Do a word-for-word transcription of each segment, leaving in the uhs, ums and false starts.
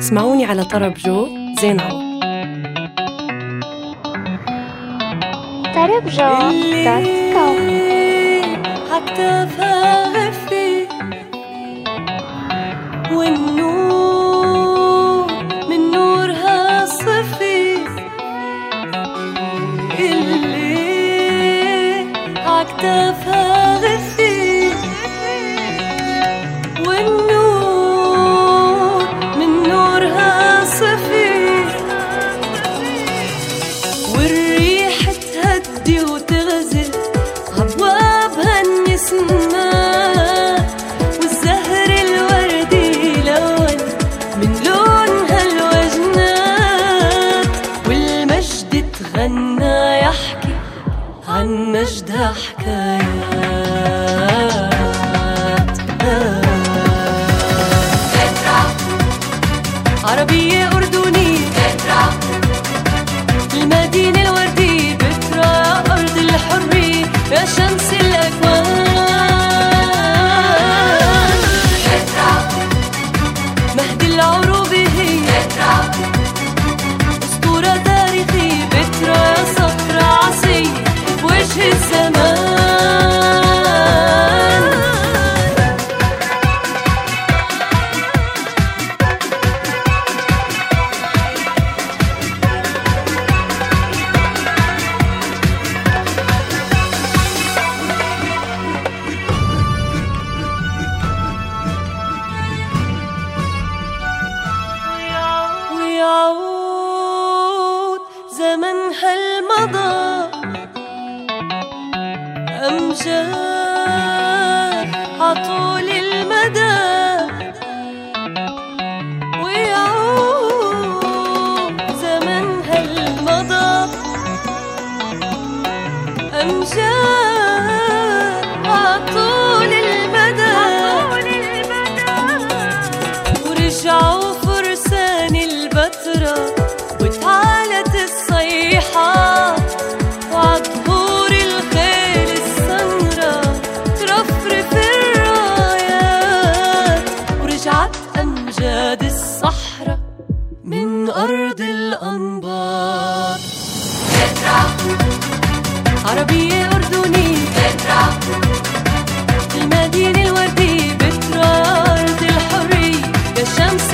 اسمعوني على طرب جو زين عوض. طرب جو دوت كوم. عكتافها غفي والنور من نورها صفي، اللي عكتافها غفي والنور من نورها صفي، والريح تهدي وتغزل أبوابها النسمات، والزهر الوردي لون من لونها الوجنات، والمجد تغنى يحكي عن مجدها حكايات. بترا عربية أردنية، بترا المدينة الوردية، بترا أرض الحرية يا شمس الأكوان. بترا مهد العروبة هي، بترا أسطورة تاريخية، بترا صخرة عصية بوجه الزمان. ويعود زمن هالمضى أمجاد عطول المدى، ويعود زمن هالمضى أمجاد عطول المدى، ورجعوا فرسان البتراء وتعالت الصيحة، وعطهور الخيل السمرا ترفرف الرايات، ورجعت أمجاد الصحراء من أرض الأنباط. بترا عربية أردنية، بترا المدينة الوردية، بترا أرض الحرية يا شمس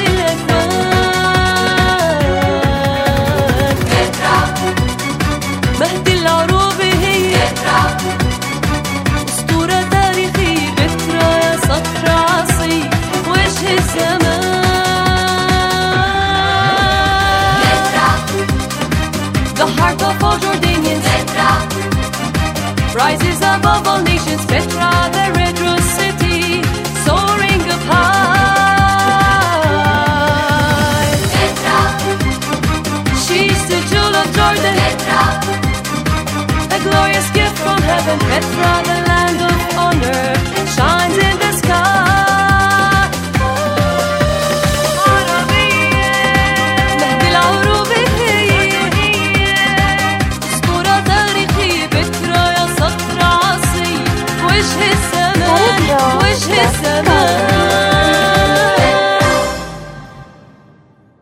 الأكوان. بترا مهد العروبة هي، بترا أسطورة تاريخية، بترا يا صخرة عصية وجه الزمان. بترا the heart of all Jordanians، بترا rises above all nations، Petra, the red rose city, soaring up high. Petra, she's the jewel of Jordan, Petra, a glorious gift from heaven, Petra, the